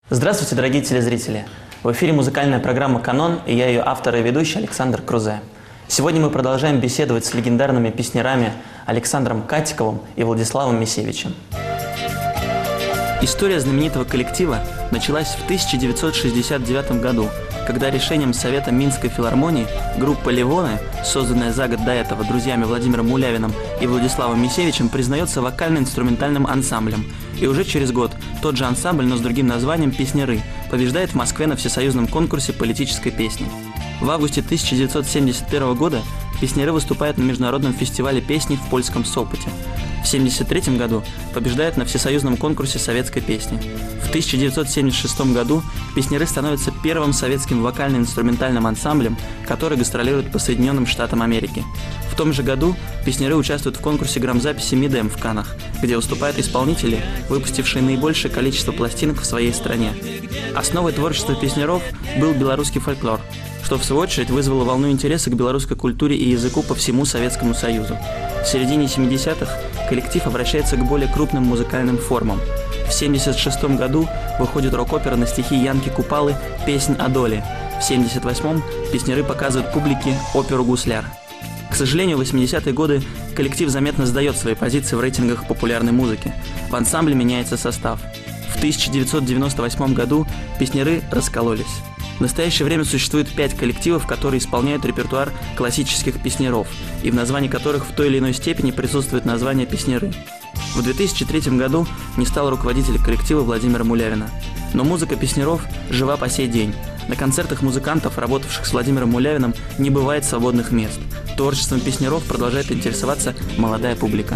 Здравствуйте, дорогие телезрители! В эфире музыкальная программа «Канон» и я ее автор и ведущий Александр Крузе. Сегодня мы продолжаем беседовать с легендарными песнярами Александром Катиковым и Владиславом Мисевичем. История знаменитого коллектива началась в 1969 году, когда решением Совета Минской филармонии группа «Ливоны», созданная за год до этого друзьями Владимиром Мулявиным и Владиславом Мисевичем, признается вокально-инструментальным ансамблем. И уже через год тот же ансамбль, но с другим названием «Песняры», побеждает в Москве на всесоюзном конкурсе политической песни. В августе 1971 года «Песняры» выступают на международном фестивале песни в польском Сопоте. В 1973 году побеждает на всесоюзном конкурсе советской песни. В 1976 году «Песняры» становятся первым советским вокально-инструментальным ансамблем, который гастролирует по Соединенным Штатам Америки. В том же году «Песняры» участвуют в конкурсе грамзаписи «Мидем» в Каннах, где выступают исполнители, выпустившие наибольшее количество пластинок в своей стране. Основой творчества «Песняров» был белорусский фольклор, что в свою очередь вызвало волну интереса к белорусской культуре и языку по всему Советскому Союзу. В середине 70-х коллектив обращается к более крупным музыкальным формам. В 1976 году выходит рок-опера на стихи Янки Купалы «Песнь о доле». В 1978-м «Песняры» показывают публике оперу «Гусляр». К сожалению, в 80-е годы коллектив заметно сдает свои позиции в рейтингах популярной музыки. В ансамбле меняется состав. В 1998 году «Песняры» раскололись. В настоящее время существует 5 коллективов, которые исполняют репертуар классических песняров, и в названии которых в той или иной степени присутствует название «Песняры». В 2003 году не стал руководителем коллектива Владимира Мулявина. Но музыка песняров жива по сей день. На концертах музыкантов, работавших с Владимиром Мулявиным, не бывает свободных мест. Творчеством песняров продолжает интересоваться молодая публика.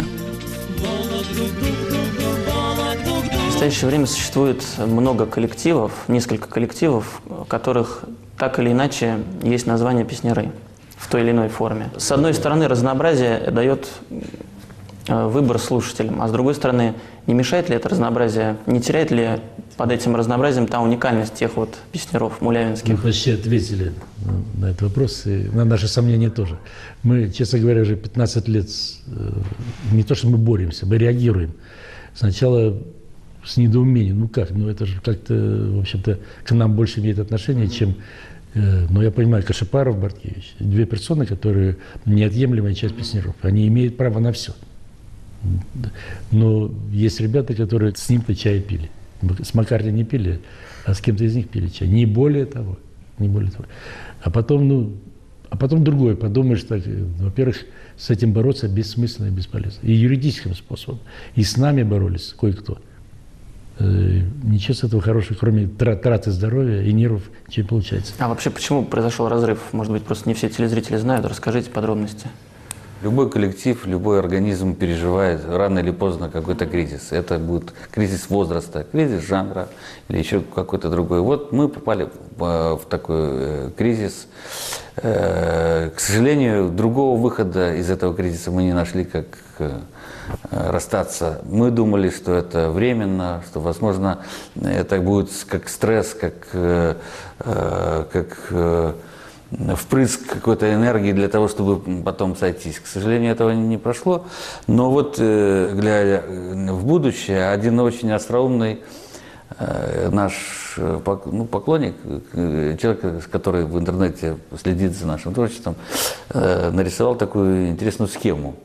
В настоящее время существует много коллективов, несколько коллективов, у которых так или иначе есть название «Песняры» в той или иной форме. С одной стороны, разнообразие дает выбор слушателям, а с другой стороны, не мешает ли это разнообразие, не теряет ли под этим разнообразием та уникальность тех вот песняров мулявинских? Мы почти ответили на этот вопрос, и на наши сомнения тоже. Мы, честно говоря, уже 15 лет, не то что мы боремся, мы реагируем. Сначала с недоумением, это же как-то, в общем-то, к нам больше имеет отношение, чем, я понимаю, Кашипаров, Барткевич, две персоны, которые неотъемлемая часть песняров, они имеют право на все. Но есть ребята, которые с ним-то чай пили. С Маккартни не пили, а с кем-то из них пили чай. Не более того. А потом другое. Подумаешь, так, во-первых, с этим бороться бессмысленно и бесполезно. И юридическим способом. И с нами боролись кое-кто. Ничего с этого хорошего, кроме траты здоровья и нервов, ничего не получается. А вообще, почему произошел разрыв? Может быть, просто не все телезрители знают. Расскажите подробности. Любой коллектив, любой организм переживает рано или поздно какой-то кризис. Это будет кризис возраста, кризис жанра или еще какой-то другой. Вот мы попали в такой кризис. К сожалению, другого выхода из этого кризиса мы не нашли, как расстаться. Мы думали, что это временно, что, возможно, это будет как стресс, как впрыск какой-то энергии для того, чтобы потом сойтись. К сожалению, этого не прошло. Но вот, глядя в будущее, один очень остроумный наш поклонник, человек, который в интернете следит за нашим творчеством, нарисовал такую интересную схему.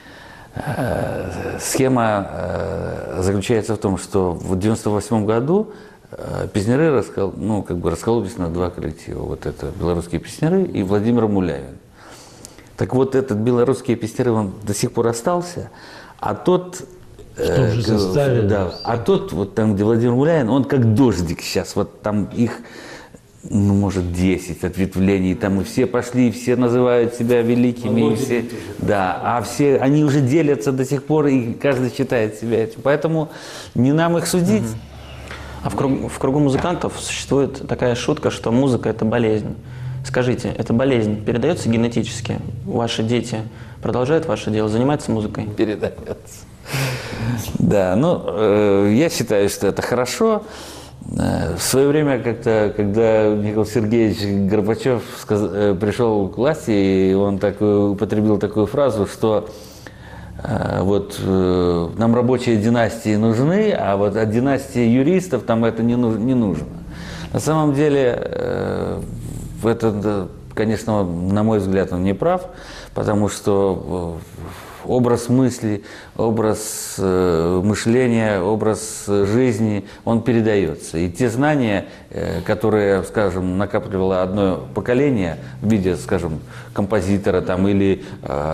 Схема заключается в том, что в 1998 году песняры раскололись на два коллектива. Вот это белорусские песняры и Владимир Мулявин. Так вот, этот белорусские песняры, он до сих пор остался, а тот... В том же составе. Да, а тот, вот там, где Владимир Мулявин, он как дождик сейчас. Вот там их, может, 10 ответвлений. Там и все пошли, все называют себя великими. И все, да, а все, они уже делятся до сих пор, и каждый считает себя этим. Поэтому не нам их судить. А в кругу музыкантов существует такая шутка, что музыка – это болезнь. Скажите, эта болезнь передается генетически? Ваши дети продолжают ваше дело, занимаются музыкой? Передается. Да, я считаю, что это хорошо. В свое время, когда Михаил Сергеевич Горбачев пришел к власти, и он употребил такую фразу, что вот нам рабочие династии нужны, а вот от династии юристов там это не нужно. На самом деле, это, конечно, на мой взгляд, он не прав, потому что образ мысли, образ мышления, образ жизни, он передается. И те знания, которые, скажем, накапливало одно поколение в виде, скажем, композитора там, или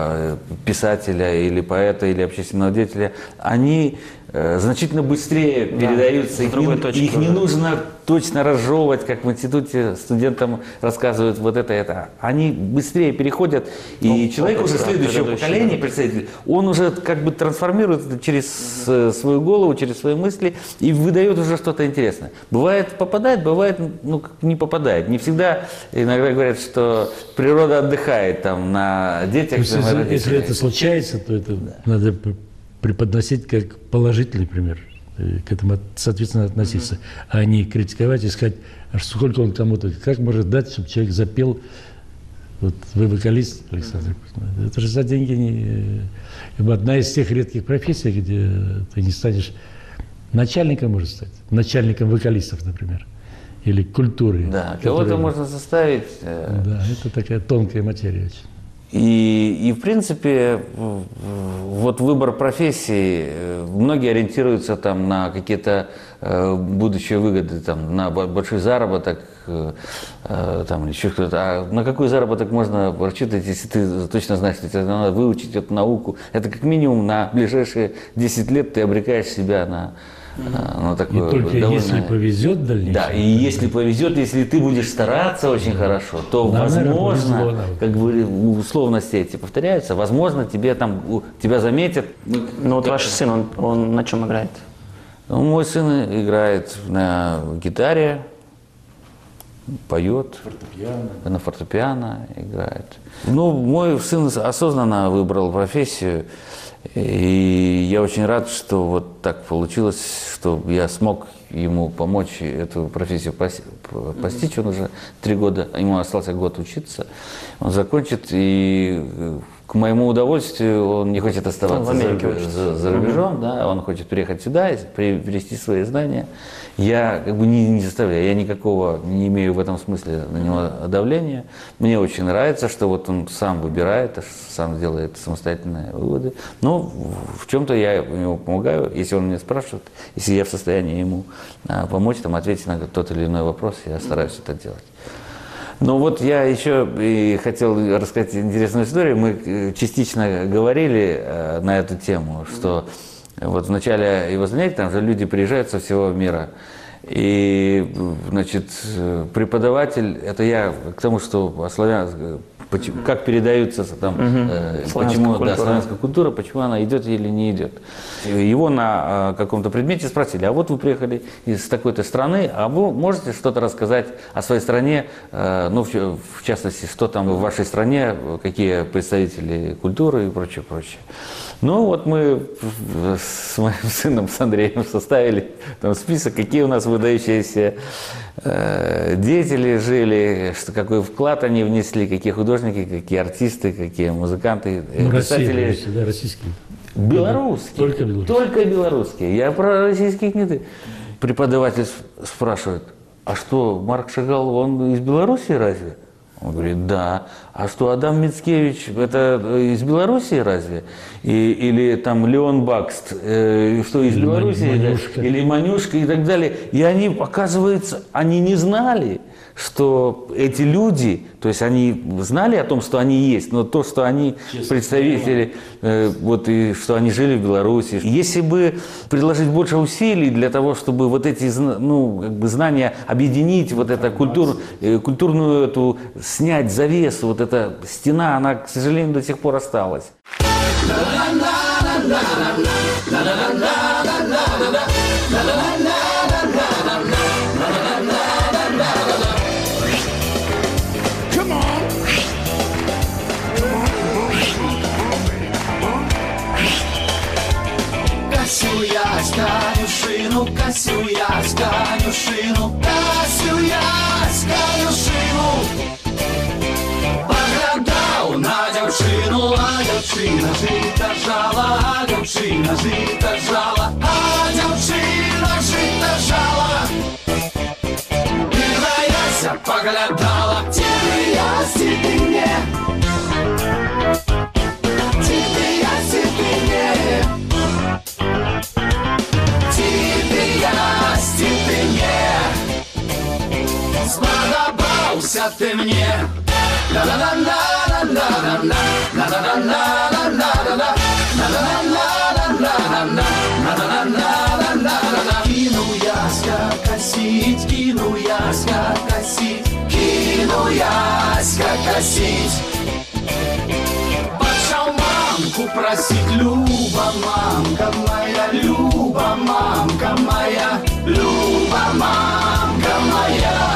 писателя, или поэта, или общественного деятеля, они значительно быстрее передаются. Их не нужно точно разжевывать, как в институте студентам рассказывают вот это. Они быстрее переходят, и человек уже следующего поколения, представитель, он уже как бы трансформируется через свою голову, через свои мысли и выдает уже что-то интересное. Бывает попадает, бывает не попадает. Не всегда, иногда говорят, что природа отдыхает там на детях. Если это случается, то это надо преподносить как положительный пример, к этому, соответственно, относиться, а не критиковать и сказать, а сколько он кому-то, как может дать, чтобы человек запел, вот вы вокалист, Александр, это же за деньги одна из тех редких профессий, где ты не станешь начальником, может стать, начальником вокалистов, например, или культуры. Да, кого-то можно заставить. Да, это такая тонкая материя очень. И в принципе, вот выбор профессии, многие ориентируются там на какие-то будущие выгоды, там, на большой заработок, там, или еще кто-то. А на какой заработок можно рассчитывать, если ты точно знаешь, что тебе надо выучить эту науку? Это как минимум на ближайшие 10 лет ты обрекаешь себя на... такое, и только довольно... если повезет в дальнейшем. Да, и если повезет, если ты будешь стараться очень хорошо, то, возможно, как бы условности эти повторяются, возможно, тебя заметят. Ну вот ваш сын, он на чем играет? Мой сын играет на гитаре, поет, на фортепиано играет. Мой сын осознанно выбрал профессию. И я очень рад, что вот так получилось, что я смог ему помочь эту профессию постичь. Он уже 3 года, ему остался год учиться. Он закончит, и к моему удовольствию он не хочет оставаться за рубежом, да, он хочет приехать сюда, привести свои знания. Я как бы не заставляю, я никакого не имею в этом смысле на него давления. Мне очень нравится, что вот он сам выбирает, сам делает самостоятельные выводы. Но в чем-то я ему помогаю, если он меня спрашивает, если я в состоянии ему помочь, ответить на тот или иной вопрос, я стараюсь это делать. Но вот я еще и хотел рассказать интересную историю. Мы частично говорили на эту тему, что вот в начале его занятий там же люди приезжают со всего мира. И, значит, преподаватель, это я к тому, что как передаются там, почему славянская культура, почему она идет или не идет. Его на каком-то предмете спросили, а вот вы приехали из такой-то страны, а вы можете что-то рассказать о своей стране, в частности, что там в вашей стране, какие представители культуры и прочее, прочее. Вот мы с моим сыном, с Андреем, составили там список, какие у нас выдающиеся деятели жили, какой вклад они внесли, какие художники, какие артисты, какие музыканты, писатели. Да, российские. Белорусские. Только белорусские. Я про российских не... Преподаватель спрашивает, а что, Марк Шагал, он из Беларуси разве? Он говорит, да. А что, Адам Мицкевич, это из Белоруссии разве? Или там Леон Бакст, что из Белоруссии? Или Манюшка и так далее. И они, оказывается, они не знали, что эти люди, то есть они знали о том, что они есть, но то, что они представители, и что они жили в Беларуси. Если бы приложить больше усилий для того, чтобы вот эти знания объединить, вот эту культурную эту снять завесу, вот эта стена, она, к сожалению, до сих пор осталась. Косю я с конюшину, по градау на девчину, а девчина жито жала, а дівчина жито жала, а дівчина жито жала. Пірнаяся поглядала, тебе я, тебе не. Тебе я, тебе не. Тебе я, тебе не. Сподобався ти мені. Кину яська косить, кину яська косить, кину яська косить. Пошел мамку просить, Люба, мамка моя, Люба, мамка моя, Люба, мамка моя.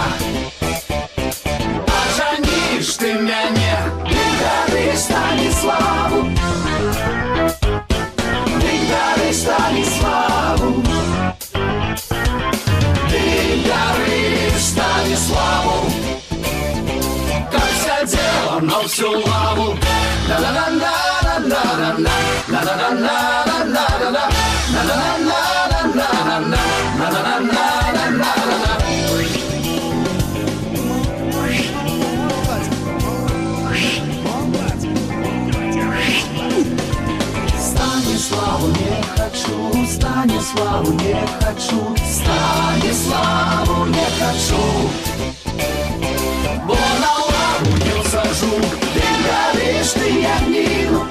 Поженишь ты меня, Григорий Станиславу, Григорий Станиславу, Григорий Станиславу. Как все дело, но всю лаву. Станиславу не хочу, Станиславу не хочу, Станиславу не хочу. Бо на лаву не усажу, ты горишь, ты Янину,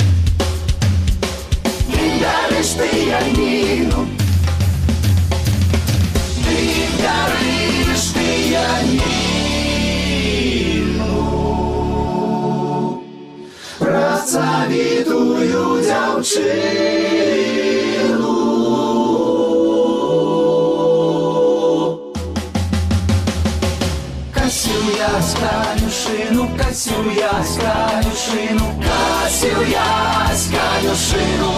ты горишь, ты Янину, ты горишь, ты Янину. Працавітую дівчину. Косил я с конюшину, косил я с конюшину, косил я с конюшину.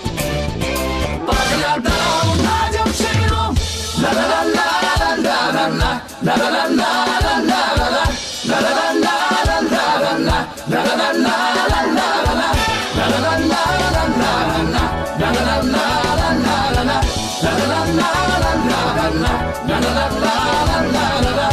Поглядал на дівчину, на-на-на-на-на-на-на, на-на-на-на-на-на-на, на-на-на-на-на-на-на, на-на-на-на-на-на-на, на-на-на-на-на-на-на, на-на-на-на-на-на-на, на-на-на-на-на-на-на.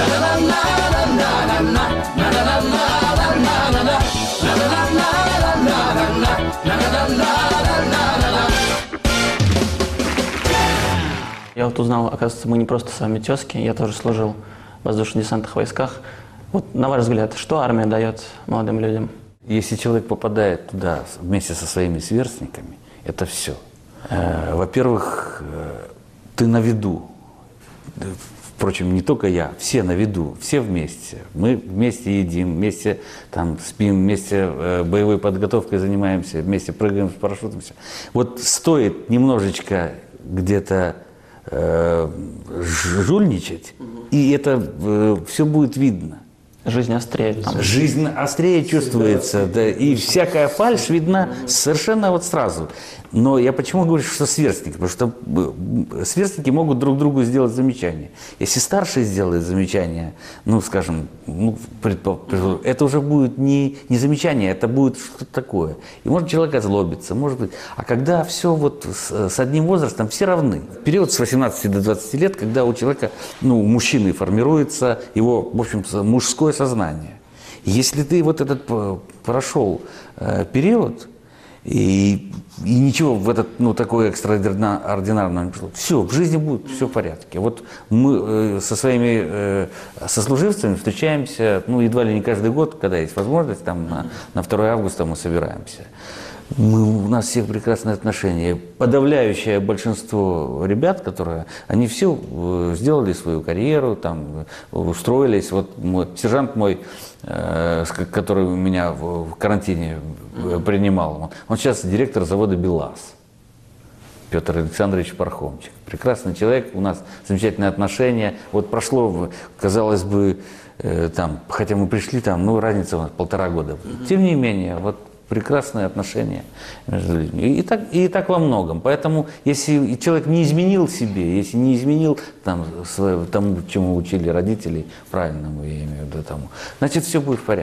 Я вот узнал, оказывается, мы не просто с вами тезки, я тоже служил в воздушно-десантных войсках. Вот на ваш взгляд, что армия дает молодым людям? Если человек попадает туда вместе со своими сверстниками, это все. Во-первых, ты на виду. Впрочем, не только я, все на виду, все вместе. Мы вместе едим, вместе там, спим, вместе боевой подготовкой занимаемся, вместе прыгаем с парашютом. Вот стоит немножечко где-то жульничать, и это все будет видно. Жизнь острее. Там. Жизнь острее чувствуется, да, и всякая фальшь видна совершенно вот сразу. Но я почему говорю, что сверстники? Потому что сверстники могут друг другу сделать замечание. Если старший сделает замечание, ну, скажем, это уже будет не замечание, это будет что-то такое. И может человек озлобится, может быть. А когда все вот с одним возрастом, все равны. В период с 18 до 20 лет, когда у человека, ну, у мужчины формируется его, в общем, мужское сознание. Если ты вот этот прошел период, и ничего в этот, ну, такое экстраординарное не пришло. Все, в жизни будет все в порядке. Вот мы со своими сослуживцами встречаемся, ну, едва ли не каждый год, когда есть возможность, там, на 2 августа мы собираемся. У нас всех прекрасные отношения. Подавляющее большинство ребят, которые, они все сделали свою карьеру, там, устроились. Вот сержант мой, который у меня в карантине принимал, он сейчас директор завода «БелАЗ». Петр Александрович Пархомчик. Прекрасный человек, у нас замечательные отношения. Вот прошло, казалось бы, там, хотя мы пришли, там, ну, разница у нас 1,5 года. Тем не менее, вот прекрасные отношения между людьми. И так во многом. Поэтому, если человек не изменил себе, если не изменил там, тому, чему учили родители, правильному, я имею в виду, тому, значит, все будет в порядке.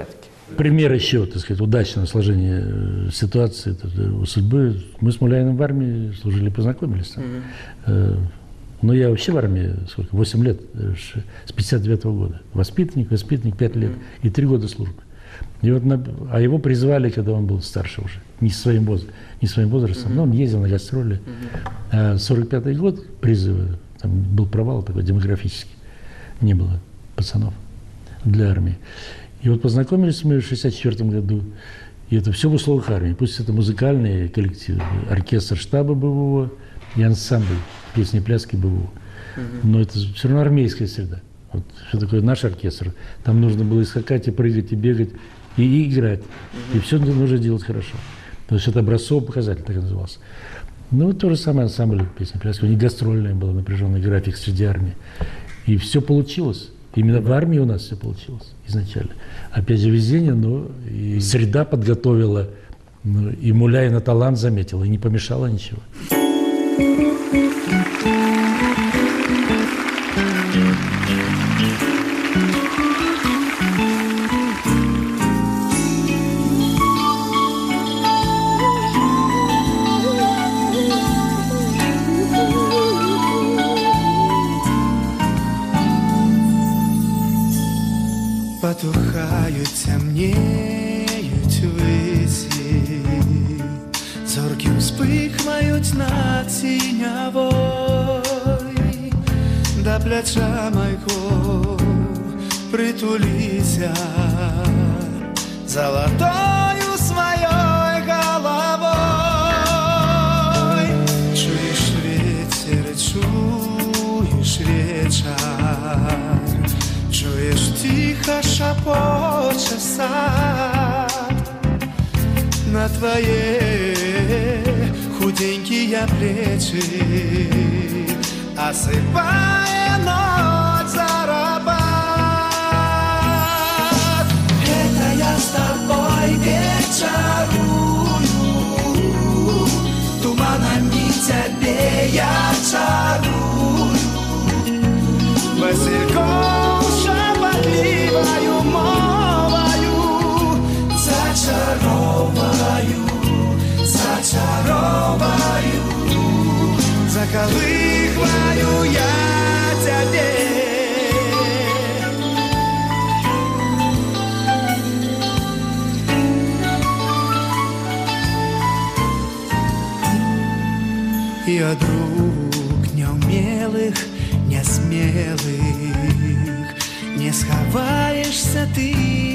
Пример еще, так сказать, удачного сложения ситуации у судьбы. Мы с Муляевым в армии служили, познакомились там. Но я вообще в армии, сколько, 8 лет, с 59-го года. Воспитанник, 5 лет и 3 года службы. И вот а его призвали, когда он был старше уже, не своим возрастом, но он ездил на гастроли. А 45-й год призыва, там был провал такой демографический, не было пацанов для армии. И вот познакомились мы в 64-м году, и это все в условиях армии. Пусть это музыкальный коллектив, оркестр штаба БВО и ансамбль песни и пляски БВО. Но это все равно армейская среда. Вот что такое наш оркестр. Там нужно было и скакать, и прыгать, и бегать, и играть. И все нужно делать хорошо. То есть это образцовый показатель, так и назывался. Ну, вот то же самое ансамбль песни и пляски. У них гастрольный был напряженный график среди армии. И все получилось. Именно в армии у нас все получилось изначально. Опять же, везение, но и среда подготовила, ну, и Муляй на талант заметила, и не помешало ничего. Потухають, темніють висі, зорки вспихають над синявой, до плеча майко притулися золотою своей головой. Чуешь ветер, чуешь вечер, чуешь тихо шапоче сад на твои худенькие плечи, осыпая ночь за рабат. Это я с тобой вечерую, туманами тебе я чарую, васильком шепотливою мовою зачароваю, зачароваю, заколыхаю я тебе. Я друг неумелых, несмелых, не сховаешься ты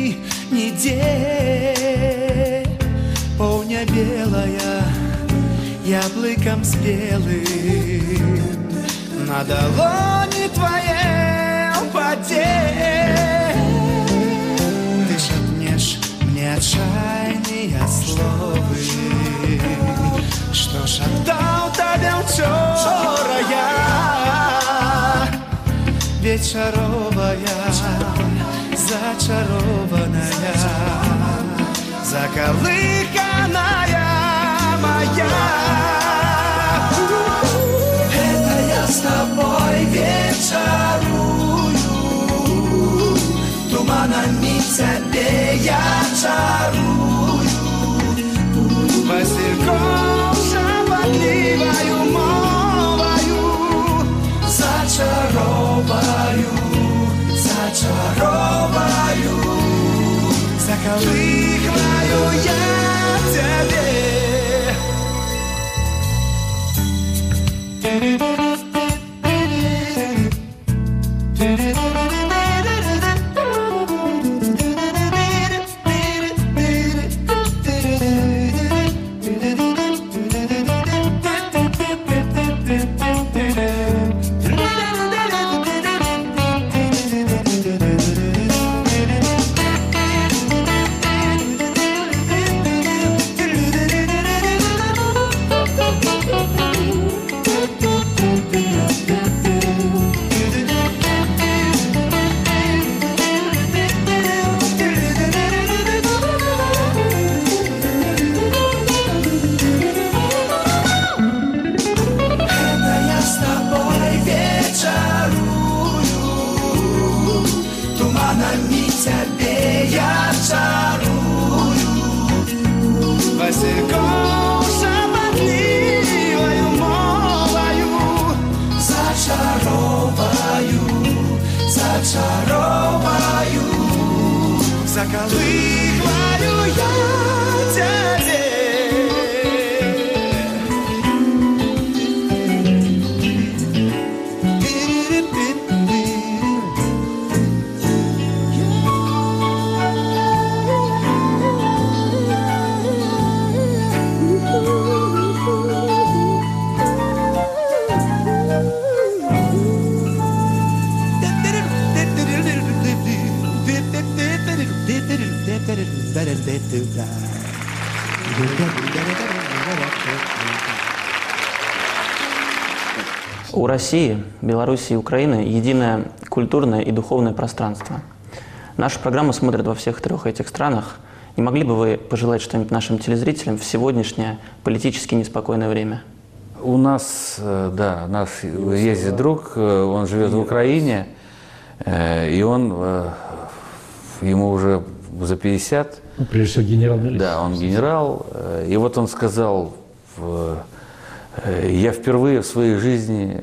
нигде. Полня белая, яблоком спелым, на долони твоей упаде. Ты шепнешь мне отчаянные слова, что шептал тебе вчера я. Вечеровая, зачарованная, заколыханная моя. Это я с тобой вечерую, туманами тебе я чарую, васильком шепотливою мовою зачароваю, зачароваю, заколыхаю я тебе. заколыхаю я тебе. У России, Белоруссии и Украины единое культурное и духовное пространство. Нашу программу смотрят во всех трех этих странах. Не могли бы вы пожелать что-нибудь нашим телезрителям в сегодняшнее политически неспокойное время? У нас, да, у нас есть друг, он живет в Украине, и он, ему уже за 50. Ну, прежде всего генерал милиции. Да, он генерал. И вот он сказал, я впервые в своей жизни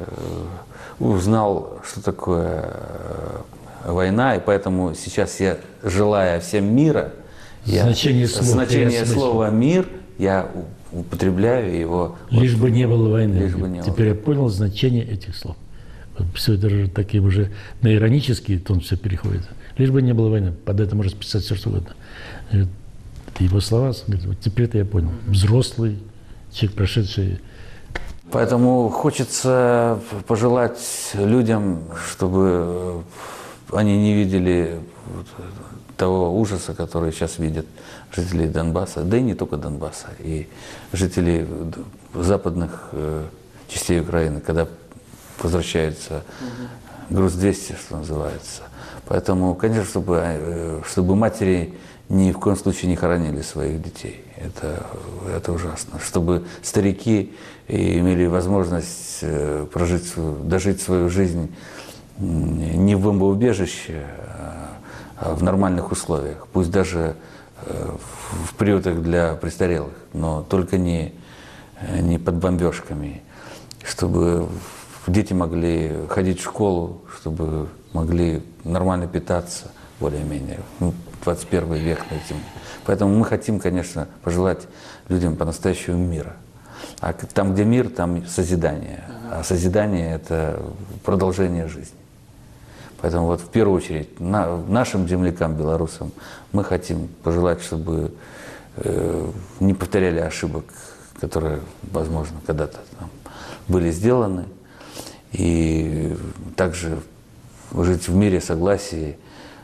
узнал, что такое война, и поэтому сейчас я, желая всем мира, Значение слова «мир», я употребляю его. Лишь бы не было войны. Лишь бы не было. Теперь я понял значение этих слов. Вот все это же таким уже на иронический тон все переходит. Лишь бы не было войны. Под это можно списать все, что угодно. Это его слова. Вот теперь-то я понял. Взрослый человек, прошедший. Поэтому хочется пожелать людям, чтобы они не видели того ужаса, который сейчас видят жители Донбасса, да и не только Донбасса, и жители западных частей Украины, когда возвращается груз-200, что называется. Поэтому, конечно, чтобы матери ни в коем случае не хоронили своих детей. Это ужасно. Чтобы старики имели возможность дожить свою жизнь не в бомбоубежище, а в нормальных условиях. Пусть даже в приютах для престарелых, но только не под бомбежками. Чтобы дети могли ходить в школу, чтобы могли нормально питаться, более-менее. 21 век этим. Поэтому мы хотим, конечно, пожелать людям по-настоящему мира. А там, где мир, там созидание. А созидание – это продолжение жизни. Поэтому вот в первую очередь нашим землякам, белорусам, мы хотим пожелать, чтобы не повторяли ошибок, которые, возможно, когда-то были сделаны. И также жить в мире, согласии,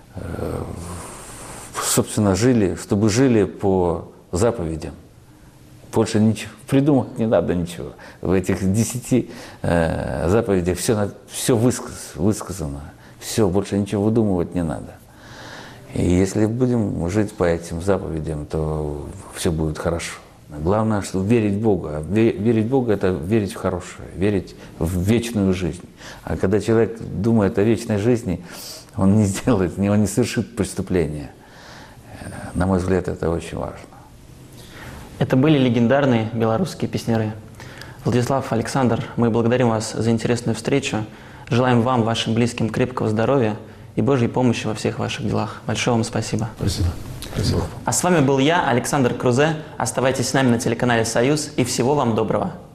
собственно, чтобы жили по заповедям. Больше ничего придумать не надо ничего. В этих 10 заповедях все высказано. Все, больше ничего выдумывать не надо. И если будем жить по этим заповедям, то все будет хорошо. Главное, что верить в Бога. Верить в Бога – это верить в хорошее, верить в вечную жизнь. А когда человек думает о вечной жизни, он не сделает, он не совершит преступления. На мой взгляд, это очень важно. Это были легендарные белорусские песняры. Владислав, Александр, мы благодарим вас за интересную встречу. Желаем вам, вашим близким, крепкого здоровья и Божьей помощи во всех ваших делах. Большое вам спасибо. Спасибо. Спасибо. А с вами был я, Александр Крузе. Оставайтесь с нами на телеканале «Союз» и всего вам доброго.